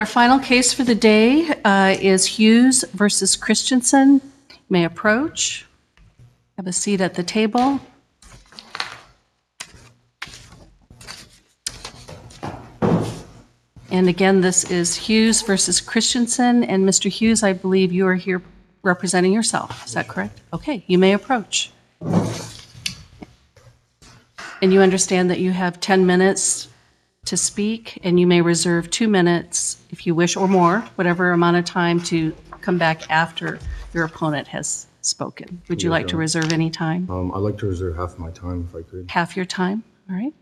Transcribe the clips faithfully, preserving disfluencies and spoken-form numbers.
Our final case for the day uh, is Hughes versus Christensen. You may approach. Have a seat at the table. And again, this is Hughes versus Christensen. And Mister Hughes, I believe you are here representing yourself. Is that correct? Okay, you may approach. And you understand that you have ten minutes to speak, and you may reserve two minutes if you wish, or more, whatever amount of time, to come back after your opponent has spoken. Would you Yes, like to Your Honor. reserve any time? Um, I'd like to reserve half my time if I could. Half your time? All right.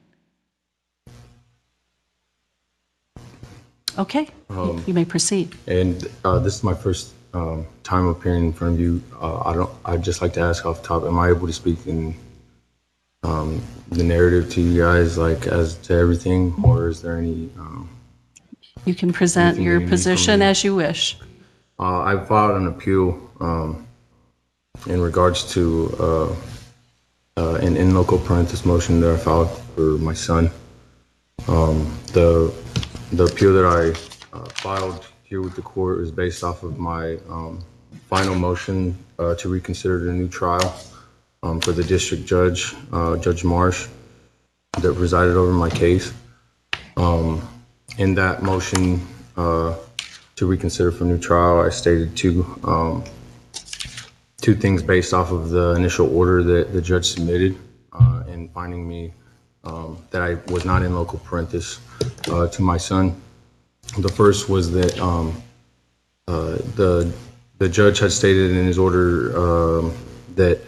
Okay, Um, you may proceed. And uh, this is my first um, time appearing in front of you. Uh, I don't. I'd just like to ask off the top: am I able to speak in um, the narrative to you guys, like as to everything, or is there any? Um, You can present Anything your you need from position me? as you wish. uh, I filed an appeal um, in regards to uh, uh, an in loco parentis motion that I filed for my son. Um, the The appeal that I uh, filed here with the court is based off of my um, final motion uh, to reconsider the new trial um, for the district judge, uh, Judge Marsh, that presided over my case. Um, in that motion uh, to reconsider for new trial, I stated two um, two things based off of the initial order that the judge submitted uh, in finding me um, that I was not in loco parentis uh, to my son. The first was that um, uh, the the judge had stated in his order um, that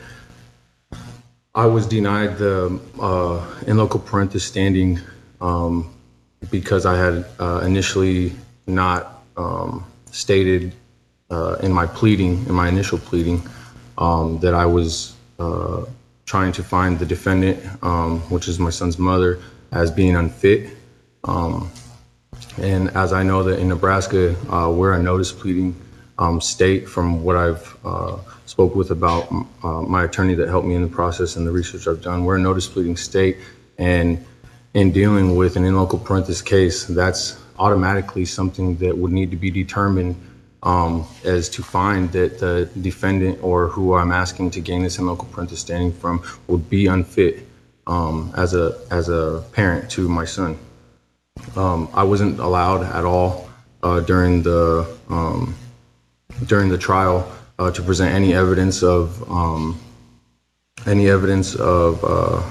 I was denied the uh, in loco parentis standing um, because I had uh, initially not um, stated uh, in my pleading, in my initial pleading, um, that I was uh, trying to find the defendant, um, which is my son's mother, as being unfit. Um, And as I know that in Nebraska, uh, we're a notice pleading um, state. From what I've uh, spoke with about uh, my attorney that helped me in the process and the research I've done, we're a notice pleading state. And in dealing with an in loco parentis case, that's automatically something that would need to be determined um, as to find that the defendant or who I'm asking to gain this in loco parentis standing from would be unfit um, as a as a parent to my son. Um, I wasn't allowed at all uh, during the um, during the trial uh, to present any evidence of um, any evidence of uh,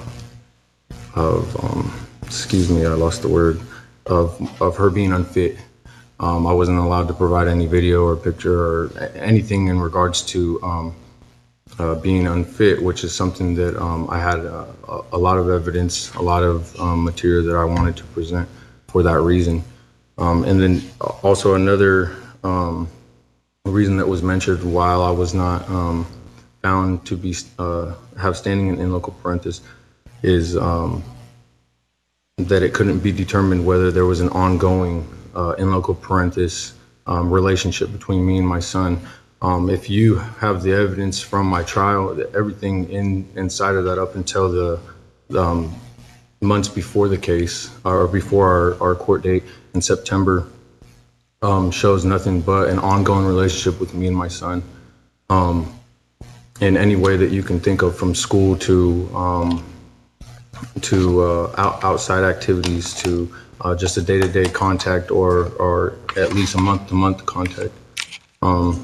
of um, excuse me, I lost the word of of her being unfit. Um, I wasn't allowed to provide any video or picture or anything in regards to um, uh, being unfit, which is something that um, I had a, a lot of evidence, a lot of um, material that I wanted to present for that reason. Um, and then also another um, reason that was mentioned while I was not um, found to be uh, have standing in, in loco parentis is um, that it couldn't be determined whether there was an ongoing uh, in loco parentis um, relationship between me and my son. Um, if you have the evidence from my trial, that everything in inside of that up until the um, months before the case or before our, our court date in September um, shows nothing but an ongoing relationship with me and my son um, in any way that you can think of, from school to um, to uh, out, outside activities to uh, just a day-to-day contact or or at least a month-to-month contact. Um,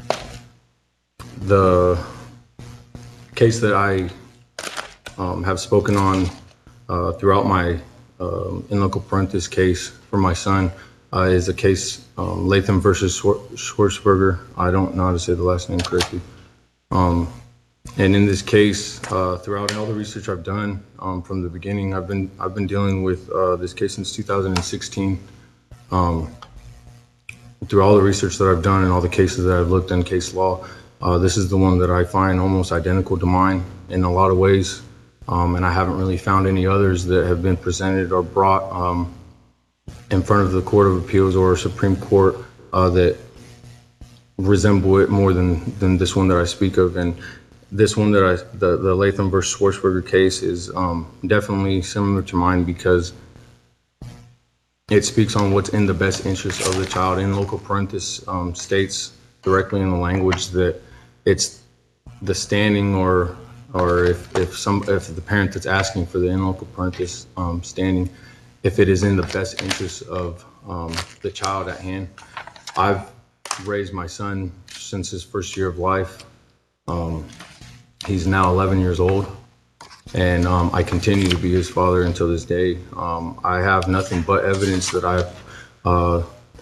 the case that I um, have spoken on Uh, throughout my um, in loco parentis case for my son uh, is a case um, Latham versus Schwarzberger. I don't know how to say the last name correctly. Um, and in this case, uh, throughout all the research I've done um, from the beginning, I've been I've been dealing with uh, this case since two thousand sixteen. Um, through all the research that I've done and all the cases that I've looked in case law, uh, this is the one that I find almost identical to mine in a lot of ways. Um, and I haven't really found any others that have been presented or brought um, in front of the Court of Appeals or Supreme Court uh, that resemble it more than, than this one that I speak of. And this one that I, the, the Latham versus Schwarzberger case is um, definitely similar to mine because it speaks on what's in the best interest of the child. In local parentis um, states directly in the language that it's the standing or or if, if some if the parent that's asking for the in local parentis um, standing, if it is in the best interest of um, the child at hand. I've raised my son since his first year of life. Um, he's now eleven years old. And um, I continue to be his father until this day. Um, I have nothing but evidence that I uh,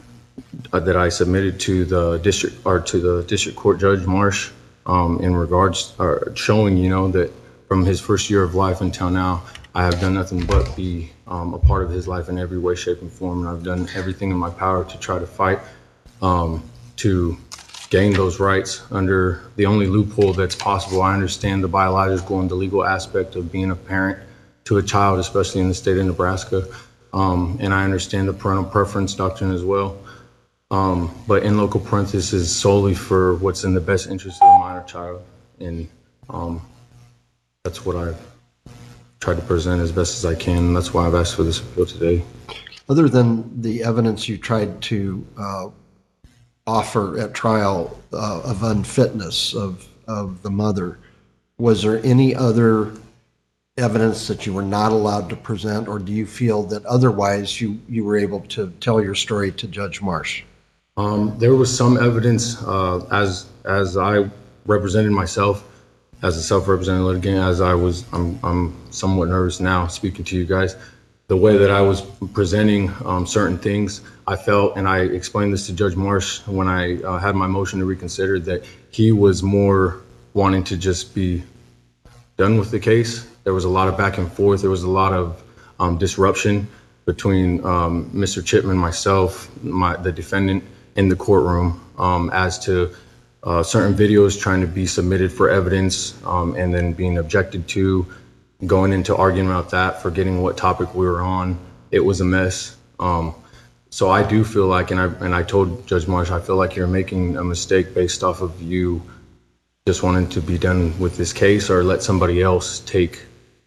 that I submitted to the district or to the district court judge Marsh um, in regards or showing, you know, that from his first year of life until now, I have done nothing but be um, a part of his life in every way, shape, and form. And I've done everything in my power to try to fight um, to gain those rights under the only loophole that's possible. I understand the biological and the legal aspect of being a parent to a child, especially in the state of Nebraska. Um, and I understand the parental preference doctrine as well. Um, but in local parentis is solely for what's in the best interest of the minor child. And um, that's what I've tried to present as best as I can. And that's why I've asked for this appeal today. Other than the evidence you tried to uh, offer at trial uh, of unfitness of, of the mother, was there any other evidence that you were not allowed to present, or do you feel that otherwise you, you were able to tell your story to Judge Marsh? Um, there was some evidence uh, as as I represented myself as a self-represented litigant, as I was, I'm, I'm somewhat nervous now speaking to you guys. The way that I was presenting um, certain things, I felt, and I explained this to Judge Marsh when I uh, had my motion to reconsider, that he was more wanting to just be done with the case. There was a lot of back and forth. There was a lot of um, disruption between um, Mister Chipman, myself, my, the defendant in the courtroom um, as to uh, certain videos trying to be submitted for evidence um, and then being objected to, going into arguing about that, forgetting what topic we were on. It was a mess. Um, so I do feel like, and I, and I told Judge Marsh, I feel like you're making a mistake based off of you just wanting to be done with this case or let somebody else take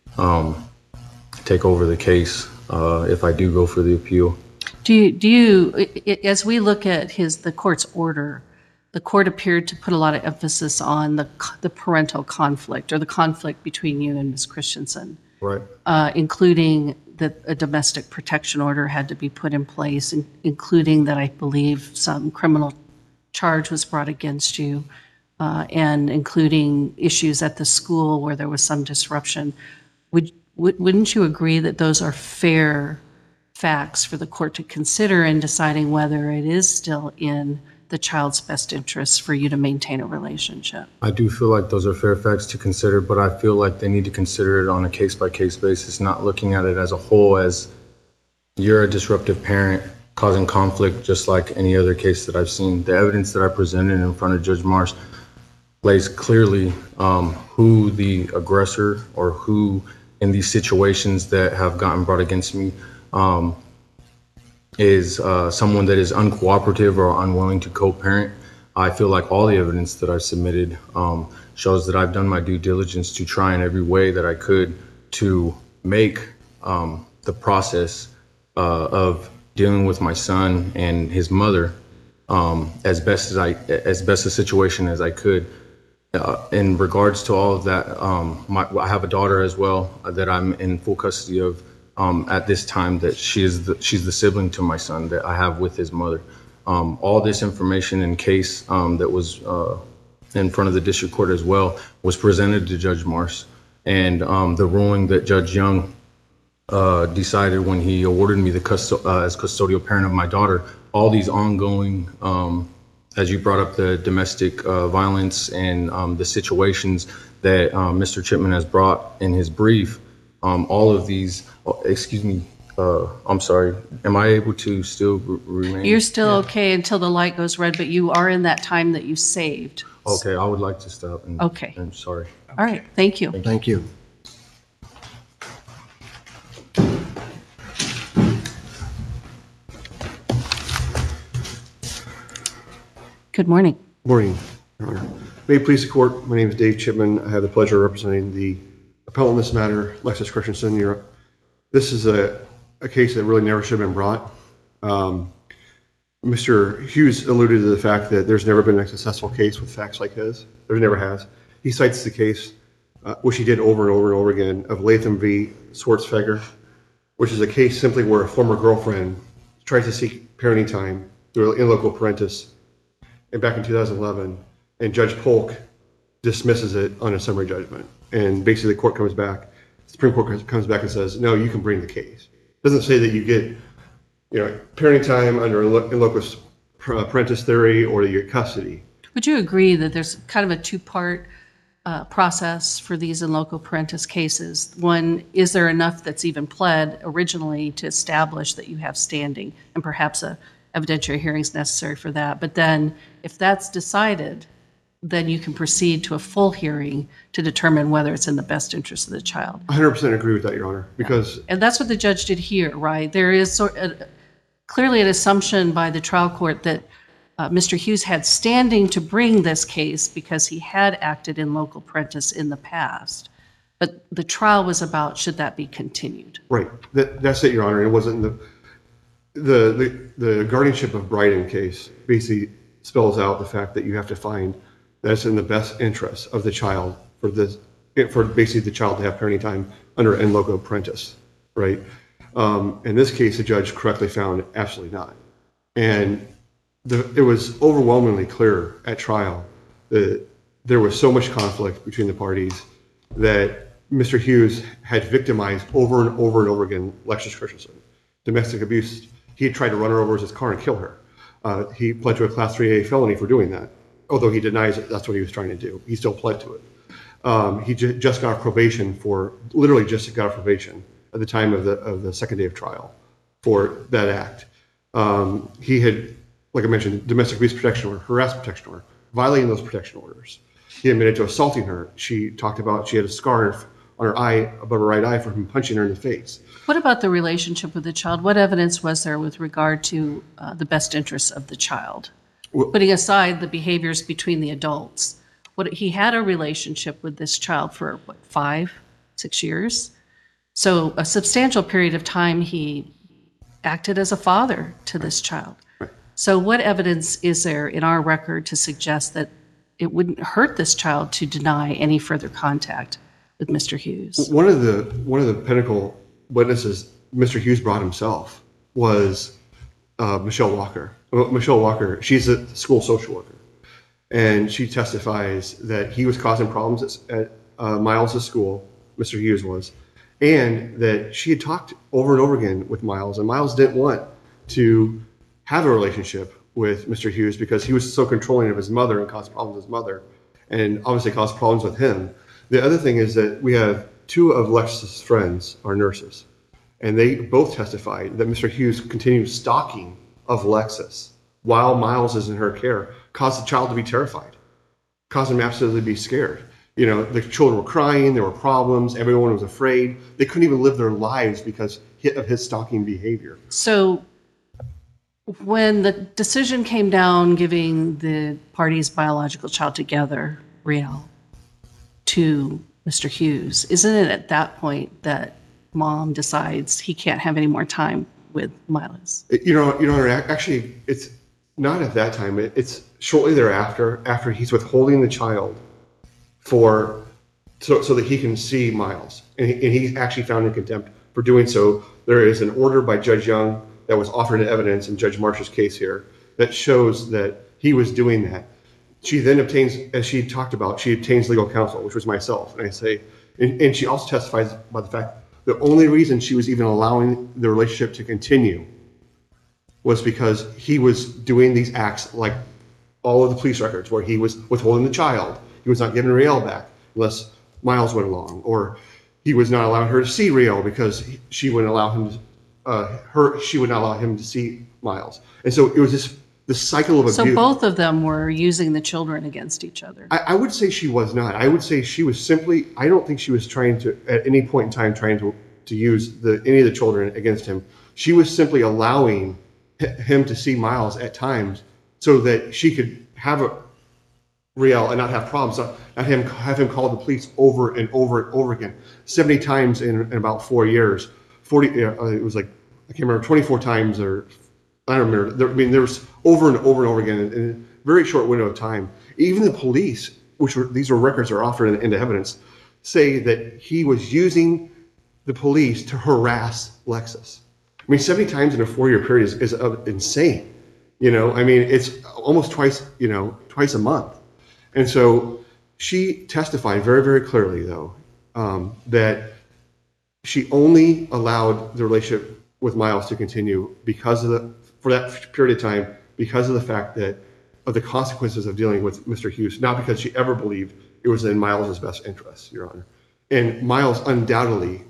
um, take over the case uh, if I do go for the appeal. Do you, do you, i- i- as we look at his, the court's order, the court appeared to put a lot of emphasis on the c- the parental conflict or the conflict between you and Miz Christensen, Right. uh, including that a domestic protection order had to be put in place, in- including that I believe some criminal charge was brought against you, uh, and including issues at the school where there was some disruption. Would, would- wouldn't you agree that those are fair facts for the court to consider in deciding whether it is still in the child's best interest for you to maintain a relationship? I do feel like those are fair facts to consider, but I feel like they need to consider it on a case-by-case basis, not looking at it as a whole as you're a disruptive parent causing conflict just like any other case that I've seen. The evidence that I presented in front of Judge Marsh lays clearly um, who the aggressor or who in these situations that have gotten brought against me um, is uh, someone that is uncooperative or unwilling to co-parent. I feel like all the evidence that I've submitted um, shows that I've done my due diligence to try in every way that I could to make um, the process uh, of dealing with my son and his mother um, as best as I, as best a situation as I could. Uh, in regards to all of that, um, my, I have a daughter as well that I'm in full custody of um, at this time. That she is the, she's the sibling to my son that I have with his mother. Um, all this information in case um, that was uh, in front of the district court as well was presented to Judge Marsh, and um, the ruling that Judge Young uh, decided when he awarded me the custo- uh, as custodial parent of my daughter. All these ongoing, um, as you brought up, the domestic uh, violence and um, the situations that um, Mister Chipman has brought in his brief. Um, all of these, oh, excuse me, uh, I'm sorry. Am I able to still re- remain? You're still okay until the light goes red, but you are in that time that you saved. Okay, I would like to stop. And, Okay. I'm sorry. All right, thank you. Thank you. Good morning. Morning, Your Honor. May it please the court, my name is Dave Chipman. I have the pleasure of representing the appellant in this matter, Lexus Christensen. Your- This is a, a case that really never should have been brought. Um, Mister Hughes alluded to the fact that there's never been a successful case with facts like his. There never has. He cites the case, uh, which he did over and over and over again, of Latham v. Swartzfeger, which is a case simply where a former girlfriend tries to seek parenting time through an in-loco parentis, and back in two thousand eleven, and Judge Polk dismisses it on a summary judgment. And basically the court comes back, the Supreme Court comes back and says, no, you can bring the case. It doesn't say that you get, you know, parenting time under in loco parentis theory or you get custody. Would you agree that there's kind of a two-part uh, process for these in loco parentis cases? One, is there enough that's even pled originally to establish that you have standing, and perhaps a evidentiary hearing is necessary for that? But then if that's decided, then you can proceed to a full hearing to determine whether it's in the best interest of the child. one hundred percent agree with that, Your Honor, because... And that's what the judge did here, right? There is sort of, clearly an assumption by the trial court that uh, Mister Hughes had standing to bring this case because he had acted in loco parentis in the past. But the trial was about, should that be continued? Right. That, that's it, Your Honor. It wasn't the, the, the, the guardianship of Bryden case basically spells out the fact that you have to find that it's in the best interest of the child for this, for basically the child to have parenting time under in loco parentis, right? Um, in this case, the judge correctly found absolutely not. And the, it was overwhelmingly clear at trial that there was so much conflict between the parties that Mister Hughes had victimized over and over and over again Lexus Christensen. Domestic abuse, he had tried to run her over with his car and kill her. Uh, he pled to a class three A felony for doing that. Although he denies it, that's what he was trying to do. He still pled to it. Um, he ju just got probation for, literally just got probation at the time of the of the second day of trial for that act. Um, he had, like I mentioned, domestic abuse protection order, harassment protection order, violating those protection orders. He admitted to assaulting her. She talked about she had a scar on her eye, above her right eye, from him punching her in the face. What about the relationship with the child? What evidence was there with regard to uh, the best interests of the child? Well, Putting aside the behaviors between the adults, what, he had a relationship with this child for, what, five, six years? So a substantial period of time he acted as a father to this child. Right. So what evidence is there in our record to suggest that it wouldn't hurt this child to deny any further contact with Mister Hughes? One of the one of the pinnacle witnesses Mister Hughes brought himself was uh, Michelle Walker. Michelle Walker, she's a school social worker, and she testifies that he was causing problems at, at uh, Miles' school, Mister Hughes was, and that she had talked over and over again with Miles, and Miles didn't want to have a relationship with Mister Hughes because he was so controlling of his mother and caused problems with his mother, and obviously caused problems with him. The other thing is that we have two of Lexus' friends are nurses, and they both testified that Mister Hughes continued stalking of Lexus while Miles is in her care, caused the child to be terrified, caused him absolutely to be scared. You know, the children were crying, there were problems, everyone was afraid. They couldn't even live their lives because of his stalking behavior. So when the decision came down giving the parties' biological child together, Riel, to Mister Hughes, isn't it at that point that mom decides he can't have any more time with Miles? You know, you know, actually, it's not at that time. It, it's shortly thereafter, after he's withholding the child for so, so that he can see Miles, and, he, and he's actually found in contempt for doing so. There is an order by Judge Young that was offered in evidence in Judge Marsh's case here that shows that he was doing that. She then obtains, as she talked about, she obtains legal counsel, which was myself, and I say, and, and she also testifies about the fact the only reason she was even allowing the relationship to continue was because he was doing these acts like all of the police records where he was withholding the child. He was not giving Riel back unless Miles went along, or he was not allowing her to see Riel because he, she wouldn't allow him to, uh, her, she would not allow him to see Miles. And so it was this, this cycle of abuse. So both of them were using the children against each other. I, I would say she was not. I would say she was simply, I don't think she was trying to, at any point in time, trying to, to use the, any of the children against him. She was simply allowing him to see Miles at times so that she could have a Riel and not have problems, not, not him, have him call the police over and over and over again. seventy times in, in about four years. forty, uh, it was like, I can't remember, twenty-four times or I don't remember. There, I mean, there was over and over and over again in, in a very short window of time. Even the police, which were, these are records that are offered in, into evidence, say that he was using the police to harass Lexus. I mean, seventy times in a four-year period is, is uh, insane. You know, I mean, it's almost twice, you know, twice a month. And so she testified very, very clearly, though, um, that she only allowed the relationship with Miles to continue because of the, for that period of time, because of the fact that of the consequences of dealing with Mister Hughes, not because she ever believed it was in Miles's best interest, Your Honor. And Miles undoubtedly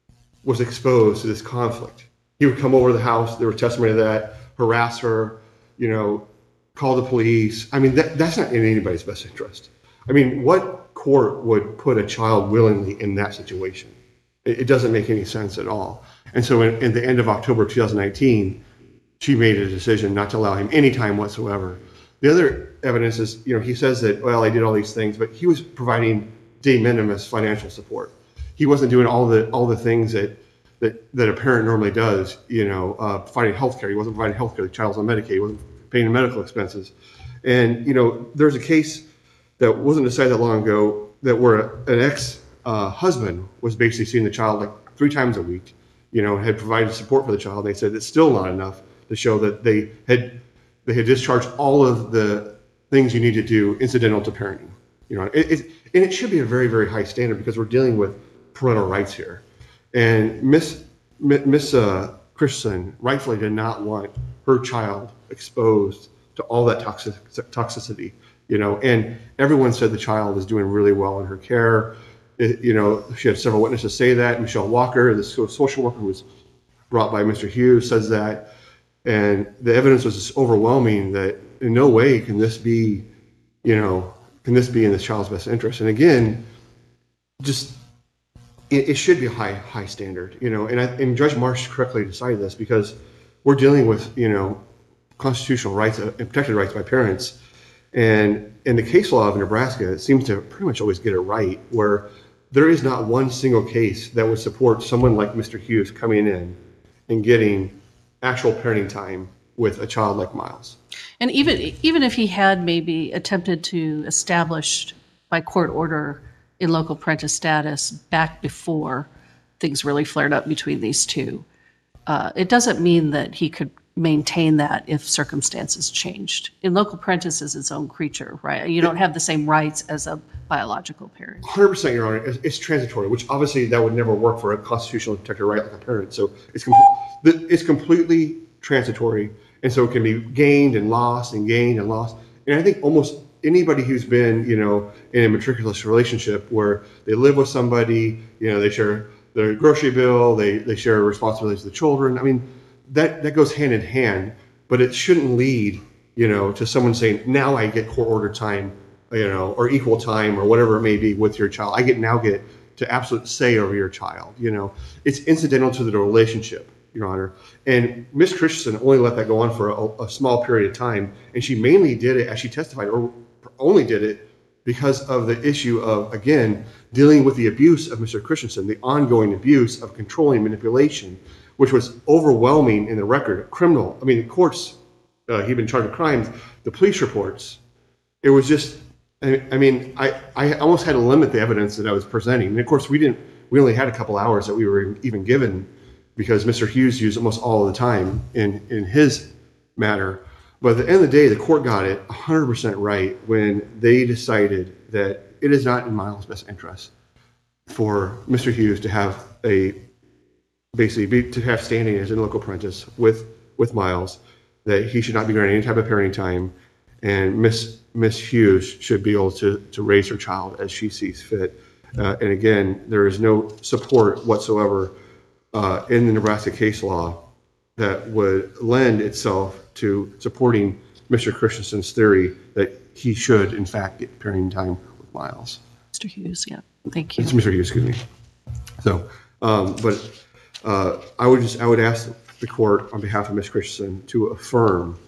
was exposed to this conflict. He would come over to the house, there was testimony of that, harass her, you know, call the police. I mean, that, that's not in anybody's best interest. I mean, what court would put a child willingly in that situation? It, it doesn't make any sense at all. And so in, in the end of October two thousand nineteen, she made a decision not to allow him any time whatsoever. The other evidence is, you know, he says that, well, I did all these things, but he was providing de minimis financial support. He wasn't doing all the all the things that that, that a parent normally does, you know, uh, providing health care. He wasn't providing health care. The child's on Medicaid. He wasn't paying medical expenses. And, you know, there's a case that wasn't decided that long ago that where an ex-husband uh, was basically seeing the child like three times a week, you know, had provided support for the child. They said it's still not enough to show that they had they had discharged all of the things you need to do incidental to parenting. You know, it, it, and it should be a very, very high standard because we're dealing with parental rights here. And Miss Miss uh, Christensen rightfully did not want her child exposed to all that toxic, toxicity. You know, and everyone said the child was doing really well in her care. It, you know, she had several witnesses say that. Michelle Walker, the social worker who was brought by Mister Hughes, says that. And the evidence was just overwhelming that in no way can this be, you know, can this be in the child's best interest. And again, just it, it should be a high, high standard, you know. And, I, and Judge Marsh correctly decided this because we're dealing with, you know, constitutional rights and protected rights by parents. And in the case law of Nebraska, it seems to pretty much always get it right, where there is not one single case that would support someone like Mister Hughes coming in and getting actual parenting time with a child like Miles. And even even if he had maybe attempted to establish by court order in local parental status back before things really flared up between these two, uh, it doesn't mean that he could maintain that if circumstances changed. In local parentis is its own creature, right? You don't have the same rights as a biological parent. one hundred percent, Your Honor. It's, it's transitory, which obviously that would never work for a constitutionally protected right like a parent. So it's com- it's completely transitory, and so it can be gained and lost and gained and lost. And I think almost anybody who's been, you know, in a matriculous relationship where they live with somebody, you know, they share their grocery bill, they they share responsibilities to the children. I mean, that that goes hand in hand, but it shouldn't lead, you know, to someone saying, now I get court ordered time, you know, or equal time or whatever it may be with your child. I get now get to absolute say over your child. You know, it's incidental to the relationship, Your Honor. And Miss Christensen only let that go on for a, a small period of time, and she mainly did it, as she testified, or only did it because of the issue of, again, dealing with the abuse of Mister Christensen, the ongoing abuse of controlling manipulation, which was overwhelming in the record, criminal. I mean, the courts, uh, he'd been charged with crimes, the police reports. It was just, I, I mean, I, I almost had to limit the evidence that I was presenting. And of course, we didn't, we only had a couple hours that we were even given because Mister Hughes used almost all of the time in, in his matter. But at the end of the day, the court got it one hundred percent right when they decided that it is not in Miles' best interest for Mister Hughes to have a basically be, to have standing as an local apprentice with with Miles, that he should not be granted any type of parenting time, and Miss Miss Hughes should be able to to raise her child as she sees fit. Uh, and again, there is no support whatsoever uh, in the Nebraska case law that would lend itself to supporting Mister Christensen's theory that he should, in fact, get parenting time with Miles. Mister Hughes, yeah, thank you. It's Mister Hughes, excuse me. So, um, but. Uh, I would just I would ask the court on behalf of Miz Christensen to affirm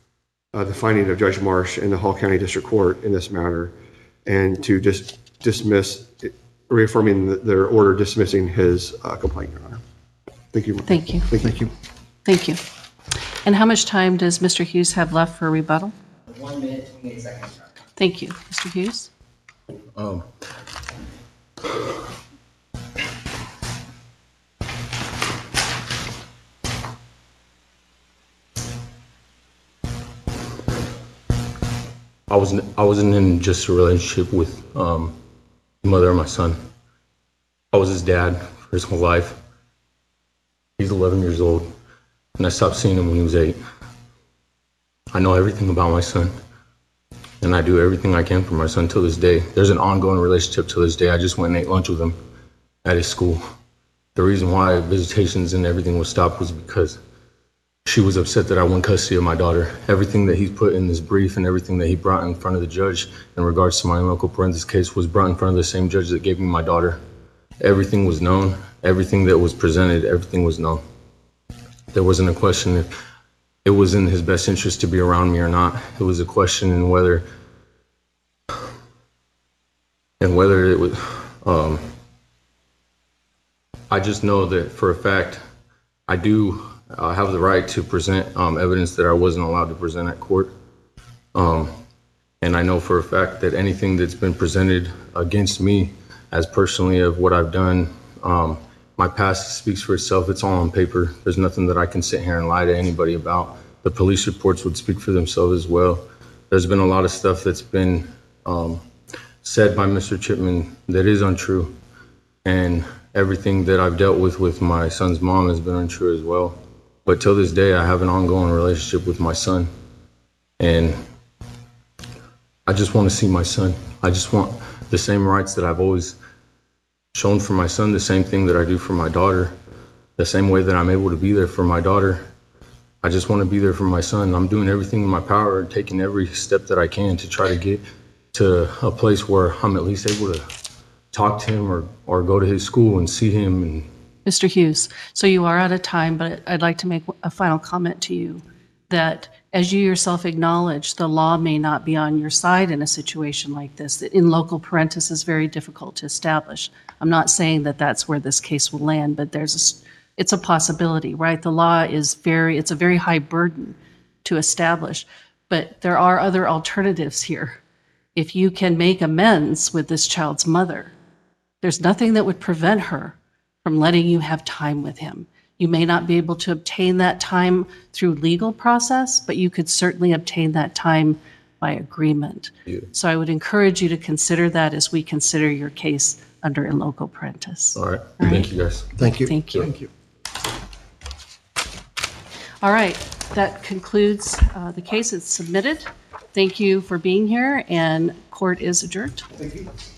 uh, the finding of Judge Marsh in the Hall County District Court in this matter, and to just dismiss, reaffirming the, their order dismissing his uh, complaint, Your Honor. Thank you. Thank you. Thank you. Thank you. Thank you. And how much time does Mister Hughes have left for rebuttal? One minute, twenty-eight seconds. Thank you. Mister Hughes? Um, I wasn't I wasn't in just a relationship with um, the mother of my son. I was his dad for his whole life. He's eleven years old, and I stopped seeing him when he was eight. I know everything about my son, and I do everything I can for my son till this day. There's an ongoing relationship till this day. I just went and ate lunch with him at his school. The reason why visitations and everything was stopped was because she was upset that I won custody of my daughter. Everything that he's put in this brief and everything that he brought in front of the judge in regards to my local parentis case was brought in front of the same judge that gave me my daughter. Everything was known. Everything that was presented, everything was known. There wasn't a question if it was in his best interest to be around me or not. It was a question in whether and whether it was, um, I just know that for a fact, I do uh, have the right to present um, evidence that I wasn't allowed to present at court. Um, and I know for a fact that anything that's been presented against me as personally of what I've done, um, my past speaks for itself. It's all on paper. There's nothing that I can sit here and lie to anybody about. The police reports would speak for themselves as well. There's been a lot of stuff that's been um, said by Mister Chipman that is untrue. And everything that I've dealt with with my son's mom has been untrue as well. But till this day, I have an ongoing relationship with my son. And I just want to see my son. I just want the same rights that I've always shown for my son, the same thing that I do for my daughter, the same way that I'm able to be there for my daughter. I just want to be there for my son. I'm doing everything in my power, taking every step that I can to try to get to a place where I'm at least able to talk to him or, or go to his school and see him. And Mister Hughes, so you are out of time, but I'd like to make a final comment to you that as you yourself acknowledge, the law may not be on your side in a situation like this, that in local parentis is very difficult to establish. I'm not saying that that's where this case will land, but there's a, it's a possibility, right? The law is very, it's a very high burden to establish, but there are other alternatives here. If you can make amends with this child's mother, there's nothing that would prevent her from letting you have time with him. You may not be able to obtain that time through legal process, but you could certainly obtain that time by agreement. Yeah. So I would encourage you to consider that as we consider your case under in loco parentis. all right, thank you guys. Thank you. Thank you. Thank you. All right, that concludes uh, the case. It's submitted. Thank you for being here, and court is adjourned. Thank you.